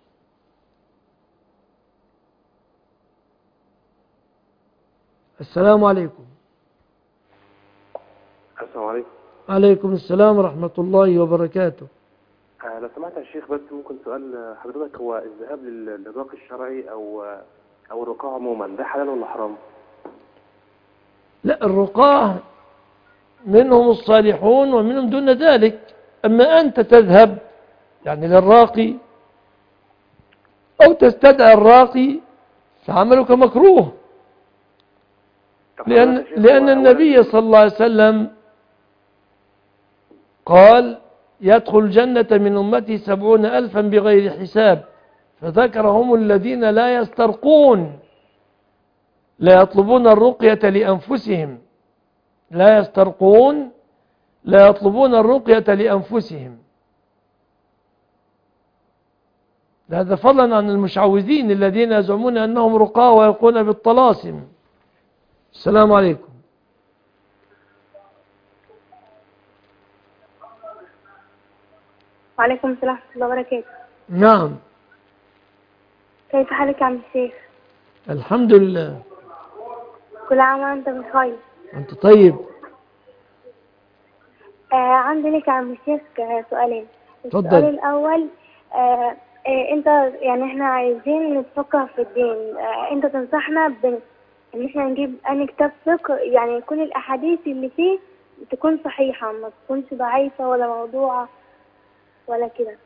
C: السلام عليكم.
A: السلام عليكم.
C: عليكم السلام ورحمة الله وبركاته.
A: لو سمحت يا شيخ، بس ممكن سؤال حضرتك، هو الذهاب للراقي الشرعي أو الرقاة عموما ده حلال ولا حرام؟
C: لا، الرقاة منهم الصالحون ومنهم دون ذلك. أما أنت تذهب يعني للراقي أو تستدعي الراقي فعملك مكروه، لأن النبي صلى الله عليه وسلم قال يدخل الجنة من أمتي 70,000 بغير حساب، فذكرهم الذين لا يسترقون، لا يطلبون الرقية لأنفسهم، لا يسترقون، لا يطلبون الرقية لأنفسهم. هذا فضلا عن المشعوذين الذين يزعمون أنهم رقاة ويلقون بالطلاسم. السلام عليكم.
V: وعليكم السلام ورحمة الله وبركاته.
C: نعم.
V: كيف حالك يا عم الشيخ؟
C: الحمد لله.
V: كل عام وأنت بخير.
C: أنت طيب.
V: عندي لك يا عم الشيخ سؤالين.
C: تفضل.
V: السؤال الأول، أنت يعني إحنا عايزين نتفقه في الدين، أنت تنصحنا إن إحنا نجيب أي كتاب فقه يعني كل الأحاديث اللي فيه تكون صحيحة، ما تكونش ضعيفة ولا موضوعة ولا كده.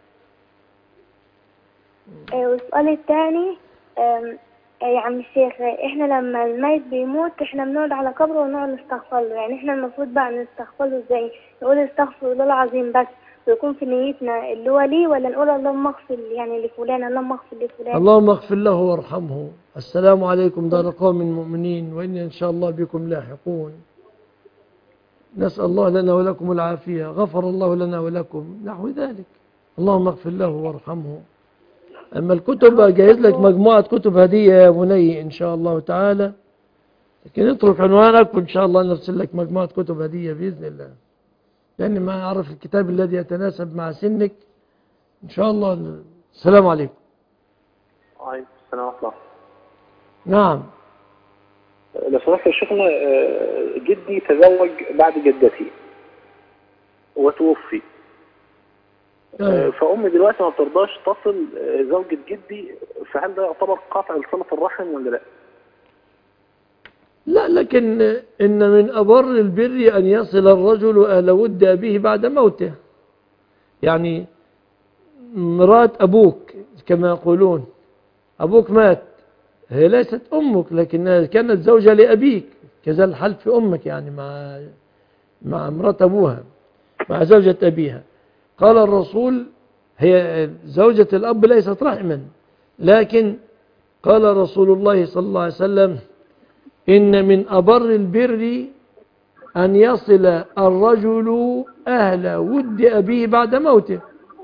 V: والسؤال الثاني، يا عم الشيخ، احنا لما الميت بيموت احنا بنقعد على قبره ونقعد نستغفر له، يعني احنا المفروض بقى نستغفر له ازاي؟ نقول استغفر الله العظيم بس ويكون في نيتنا اللي هو ليه، ولا نقول اللهم اغفر يعني لفلان، اللهم اغفر لفلان؟
C: اللهم اغفر له وارحمه. السلام عليكم دار قوم مؤمنين وإنا إن شاء الله بكم لاحقون. نسأل الله لنا ولكم العافية، غفر الله لنا ولكم، نحو ذلك. اللهم اغفر له وارحمه. أما الكتب جايز لك مجموعة كتب هدية يا بني إن شاء الله تعالى، لكن اترك عنوانك وإن شاء الله نرسل لك مجموعة كتب هدية بإذن الله، لأن ما أعرف الكتاب الذي يتناسب مع سنك إن شاء الله. السلام عليكم.
A: وعليكم السلام ورحمة الله.
C: نعم.
A: لو سمحت يا شيخنا، جدي تزوج بعد جدتي وتوفي، فأمي دلوقتي ما بترضاش تصل زوجة جدي، فهل ده يعتبر قطع لصلة الرحم ولا لا؟
C: لا، لكن إن من أبر البر أن يصل الرجل أهل ود أبيه بعد موته. يعني مرات أبوك كما يقولون، أبوك مات، هي ليست أمك لكنها كانت زوجة لأبيك، كذا الحال في أمك يعني مع مرات أبوها، مع زوجة أبيها. قال الرسول هي زوجة الأب ليست رحما، لكن قال رسول الله صلى الله عليه وسلم إن من أبر البر أن يصل الرجل أهل ود أبيه بعد موته.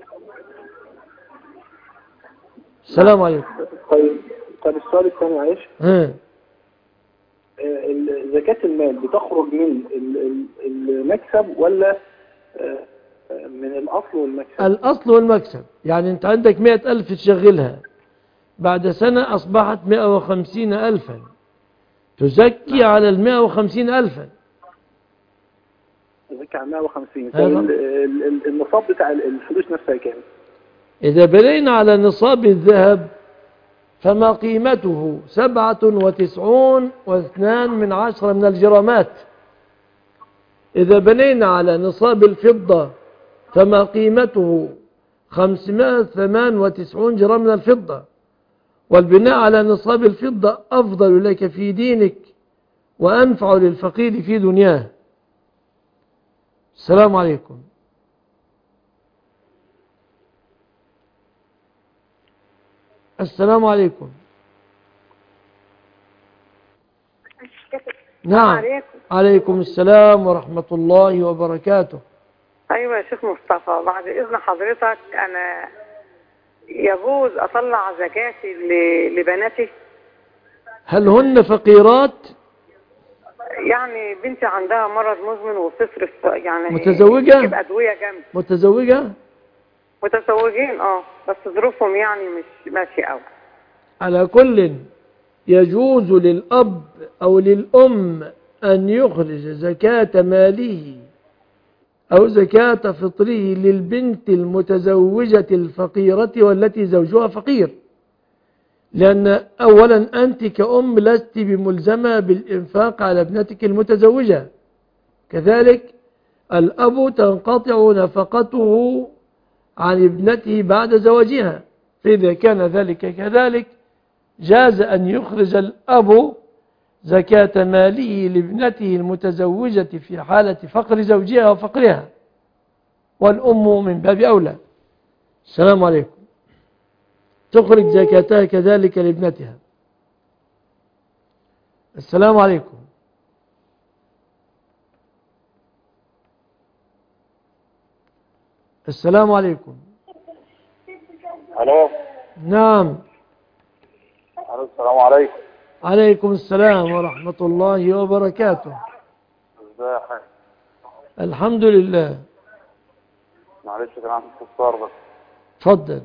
C: السلام عليكم.
A: طيب السؤال الثاني معلش. زكاة المال بتخرج من المكسب ولا من الأصل والمكسب؟
C: الأصل والمكسب. يعني أنت عندك 100,000 تشغلها، بعد سنة أصبحت 150,000، تزكي على 150,000.
A: تزكي على 150. النصاب بتاع الفلوس نفسها كام؟
C: إذا بنينا على نصاب الذهب فما قيمته 97.2 من الجرامات. إذا بنينا على نصاب الفضة فما قيمته 598 جرام من الفضة. والبناء على نصاب الفضة أفضل لك في دينك وأنفع للفقير في دنياه. السلام عليكم. السلام عليكم. نعم. عليكم السلام ورحمة الله وبركاته.
T: أيوة يا شيخ مصطفى، بعد إذن حضرتك أنا يجوز أطلع زكاتي لبناتي؟
C: هل هن فقيرات؟
T: يعني بنتي عندها مرض مزمن وبتصرف، يعني
C: متزوجة؟
T: تجيب أدوية جنب.
C: متزوجة؟
T: متزوجين بس ظروفهم يعني مش ماشي قوي.
C: على كل يجوز للأب أو للأم أن يخرج زكاة ماله أو زكاة فطره للبنت المتزوجة الفقيرة والتي زوجها فقير، لأن أولا أنت كأم لست بملزمة بالإنفاق على ابنتك المتزوجة، كذلك الأب تنقطع نفقته عن ابنته بعد زواجها، فإذا كان ذلك كذلك جاز أن يخرج الأب زكاة ماله لابنته المتزوجة في حالة فقر زوجها وفقرها، والأم من باب أولى. السلام عليكم. تخرج زكاتها كذلك لابنتها. السلام عليكم. السلام عليكم.
B: الو.
C: نعم.
B: السلام عليكم.
C: عليكم السلام ورحمة الله وبركاته.
B: ازي حضرتك؟
C: الحمد لله.
B: معلش كان عندي استفسار بس.
C: اتفضل.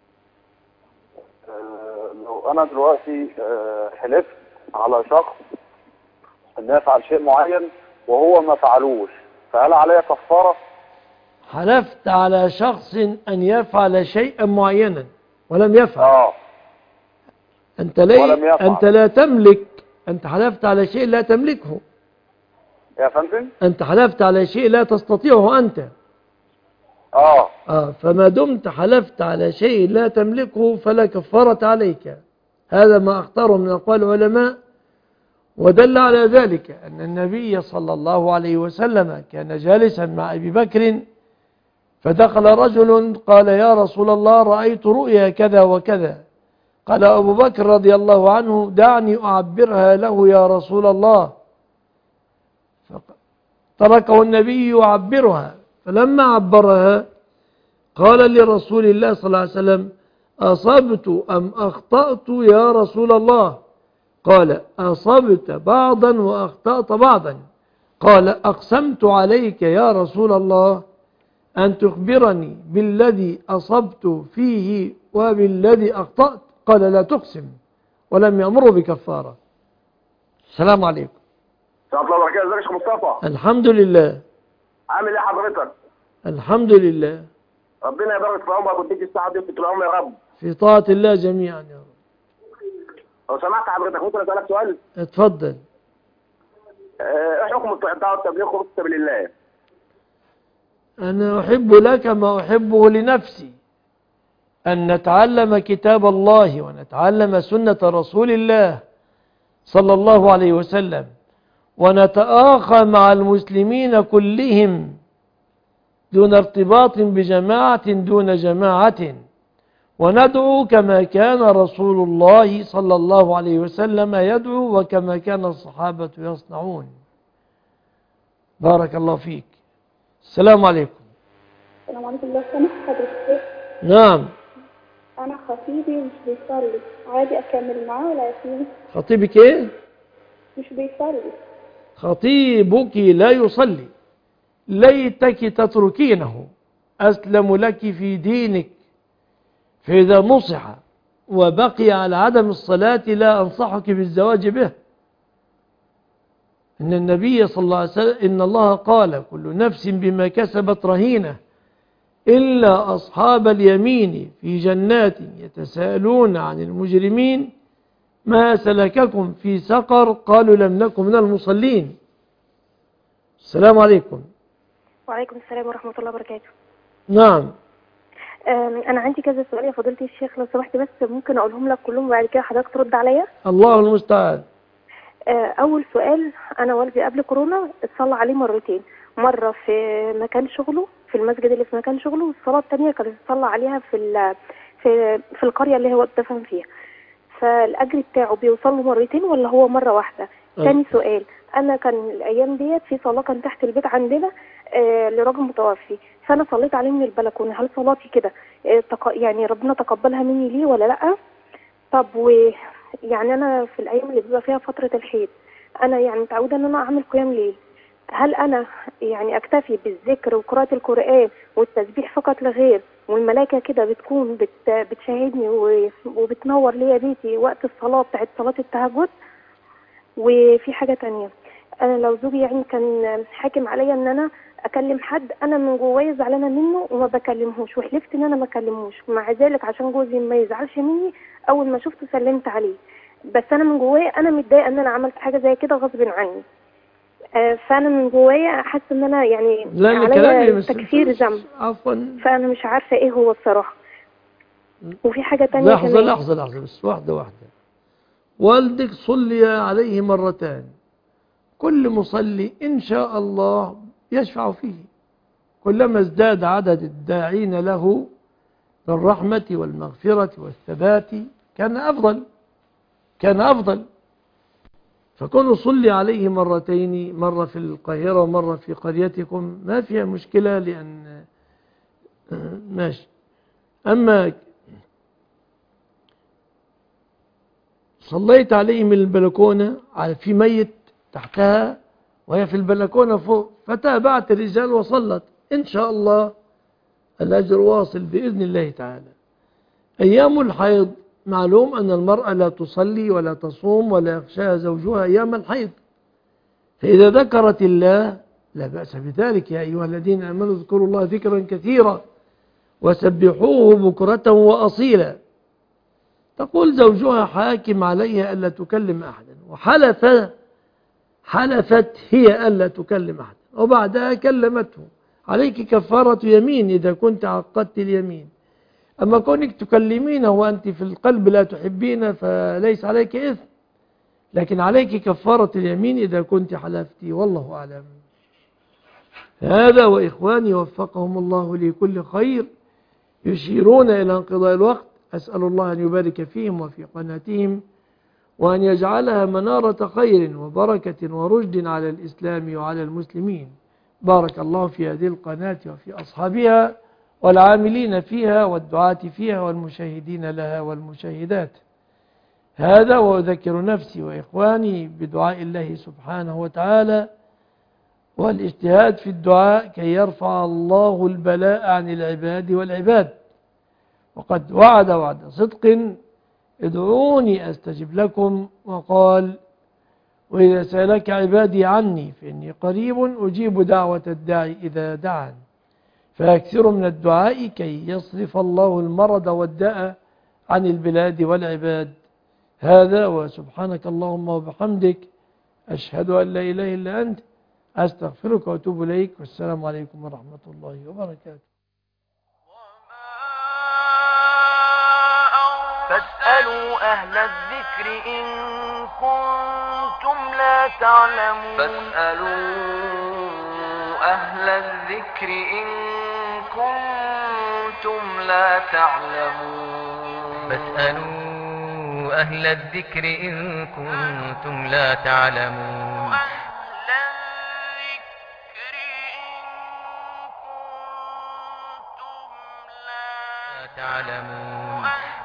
B: لو انا دلوقتي حلفت على شخص ان يفعل شيء معين وهو ما فعلوش، فهل علي كفارة؟
C: حلفت على شخص أن يفعل شيئا معينا ولم يفعل. أنت لا تملك، أنت حلفت على شيء لا تملكه
B: يا فندم.
C: أنت حلفت على شيء لا تستطيعه أنت. فما دمت حلفت على شيء لا تملكه فلا كفارة عليك. هذا ما اختاره من أقوال العلماء، ودل على ذلك أن النبي صلى الله عليه وسلم كان جالسا مع أبي بكر، فدخل رجل قال: يا رسول الله، رأيت رؤيا كذا وكذا. قال أبو بكر رضي الله عنه: دعني أعبرها له يا رسول الله. تركه النبي يعبرها، فلما عبرها قال لرسول الله صلى الله عليه وسلم: أصبت أم أخطأت يا رسول الله؟ قال: أصبت بعضا وأخطأت بعضا. قال: أقسمت عليك يا رسول الله أن تخبرني بالذي أصبت فيه وبالذي أخطأت. قال: لا تقسم، ولم يأمره بكفارة. السلام عليكم.
B: السلام عليكم ورحمة الله. ازيك يا شيخ مصطفى؟
C: الحمد لله.
B: عامل ايه حضرتك؟
C: الحمد لله.
B: ربنا يبارك في عمرك ويديك السعادة دي وطول العمر يا رب.
C: في طاعة الله جميعا يا رب.
B: لو سمحت حضرتك ممكن اسالك سؤال؟
C: اتفضل.
B: ايه حكم الدعوة والتبليغ خروج سبيل الله؟
C: أنا أحب لك ما أحبه لنفسي، أن نتعلم كتاب الله ونتعلم سنة رسول الله صلى الله عليه وسلم، ونتآخى مع المسلمين كلهم دون ارتباط بجماعة دون جماعة، وندعو كما كان رسول الله صلى الله عليه وسلم يدعو وكما كان الصحابة يصنعون. بارك الله فيك. السلام عليكم.
V: السلام عليكم. لو سمحت حضرتك.
C: نعم.
V: أنا خطيبي مش بيصلي، عادي أكمل معاه ولا يصلي؟
C: خطيبك إيه؟
V: مش بيصلي.
C: خطيبك لا يصلي، ليتك تتركينه، أسلم لك في دينك. فإذا نصح وبقي على عدم الصلاة لا أنصحك بالزواج به. إن النبي صلى الله عليه وسلم إن الله قال: كل نفس بما كسبت رهينة إلا أصحاب اليمين في جنات يتساءلون عن المجرمين ما سلككم في سقر؟ قالوا لم نكن من المصلين. السلام عليكم.
K: وعليكم السلام ورحمة الله وبركاته.
C: نعم.
K: أنا عندي كذا سؤال يا فضيلة الشيخ، لو سمحت بس ممكن أقولهم لك كلهم وبعد كده حضرتك ترد عليا؟
C: الله المستعان.
K: أول سؤال، أنا والدي قبل كورونا اتصلى عليه مرتين، مرة في مكان شغله في المسجد اللي في مكان شغله، والصلاة الثانية كانت اتصلى عليها في القرية اللي هو اتدفن فيها. فالأجر بتاعه بيوصل له مرتين ولا هو مرة واحدة؟ ثاني سؤال، أنا كان الأيام ديت في صلاة كان تحت البيت عندنا لراجل متوفي، فأنا صليت عليه من البلكونة، هل صلاتي كده يعني ربنا تقبلها مني ليه ولا لأ؟ طب يعني أنا في الأيام اللي بيبقى فيها فترة الحيض أنا يعني متعودة إن أنا أعمل قيام ليل، هل أنا يعني أكتفي بالذكر وقراءة القرآن والتسبيح فقط لا غير،
Q: والملائكة كده بتكون بتشاهدني وبتنور ليا بيتي وقت الصلاة بتاعت صلاة التهجد. وفي حاجة تانية، أنا لو زوجي يعني كان حاكم عليا إن أنا أكلم حد، أنا من جوايا زعلانة منه وما بكلمهوش، وحلفت إن أنا ما أكلمهوش، ومع ذلك عشان جوزي ما يزعلش مني أول ما شفته سلمت عليه، بس أنا من جوايا أنا متضايقة إن أنا عملت حاجة زي كده غصب عني. فأنا من جوايا حاسة إن أنا يعني عليا تكفير ذنب، فأنا مش عارفة إيه هو الصراحة. وفي حاجة تانية كمان.
C: لحظة بس، واحدة. والدك صلي عليه مرتان، كل مصلي إن شاء الله يشفع فيه، كلما ازداد عدد الداعين له بالرحمة والمغفرة والثبات كان أفضل. فكونوا صلي عليه مرتين، مرة في القاهرة ومرة في قريتكم، ما فيها مشكلة، لأن ماشي. أما صليت عليه من البلكونة في ميت تحتها وهي في البلكونة فوق، فتابعت الرجال وصلت، إن شاء الله الأجر واصل بإذن الله تعالى. أيام الحيض معلوم أن المرأة لا تصلي ولا تصوم ولا يخشاها زوجها أيام الحيض، فإذا ذكرت الله لا بأس بذلك. يا أيها الذين آمنوا اذكروا الله ذكرا كثيرا وسبحوه بكرة وأصيلا. تقول زوجها حاكم عليها ألا تكلم أحدا، حلفت هي ألا تكلم أحدا، وبعدها كلمته، عليك كفارة يمين إذا كنت عقدت اليمين. أما كونك تكلمينه وأنت في القلب لا تحبين فليس عليك إثم، لكن عليك كفارة اليمين إذا كنت حلفتي، والله أعلم. هذا وإخواني وفقهم الله لكل خير يشيرون إلى انقضاء الوقت. أسأل الله أن يبارك فيهم وفي قناتهم، وأن يجعلها منارة خير وبركة ورشد على الإسلام وعلى المسلمين. بارك الله في هذه القناة وفي أصحابها والعاملين فيها والدعاة فيها والمشاهدين لها والمشاهدات. هذا وأذكر نفسي وإخواني بدعاء الله سبحانه وتعالى والاجتهاد في الدعاء كي يرفع الله البلاء عن العباد والعباد، وقد وعد صدق ادعوني أستجب لكم، وقال وإذا سألك عبادي عني فإني قريب أجيب دعوة الداعي إذا دعان، فأكثروا من الدعاء كي يصرف الله المرض والداء عن البلاد والعباد. هذا وسبحانك اللهم وبحمدك أشهد أن لا إله إلا أنت أستغفرك وأتوب إليك، والسلام عليكم ورحمة الله وبركاته.
D: فاسألوا أهل الذكر إن كنتم لا تعلمون. فاسألوا أهل الذكر إن كنتم لا تعلمون. فاسألوا أهل الذكر إن كنتم لا تعلمون. تعلمون.